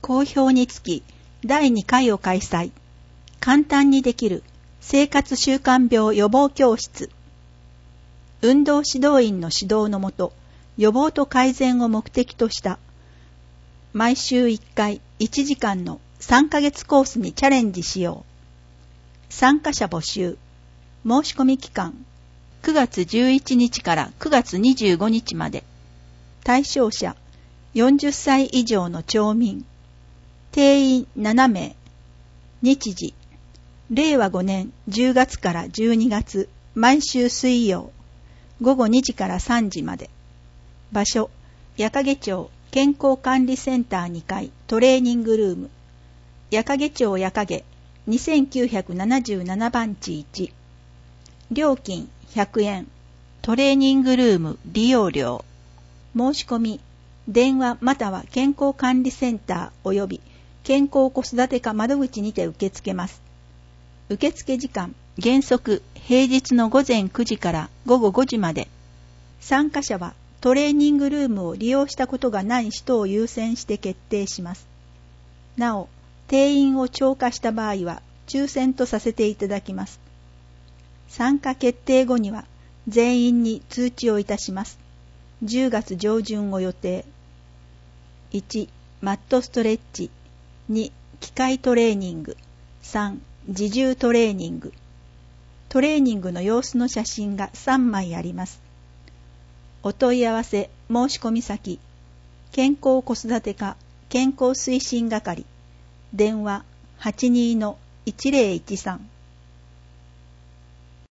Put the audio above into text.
好評につき第2回を開催。簡単にできる生活習慣病予防教室。運動指導員の指導のもと、予防と改善を目的とした毎週1回1時間の3ヶ月コースにチャレンジしよう。参加者募集。申し込み期間9月11日から9月25日まで。対象者40歳以上の町民。定員7名。日時令和5年10月から12月毎週水曜午後2時から3時まで。場所矢掛町健康管理センター2階トレーニングルーム。矢掛町矢掛2977番地1。料金100円。トレーニングルーム利用料。申し込み電話または健康管理センター及び健康子育て課窓口にて受け付けます。受付時間原則平日の午前9時から午後5時まで。参加者はトレーニングルームを利用したことがない人を優先して決定します。なお、定員を超過した場合は抽選とさせていただきます。参加決定後には全員に通知をいたします。10月上旬を予定。1. マットストレッチ。2. 機械トレーニング。3. 自重トレーニング。トレーニングの様子の写真が3枚あります。お問い合わせ申し込み先健康子育て課健康推進係電話 82-1013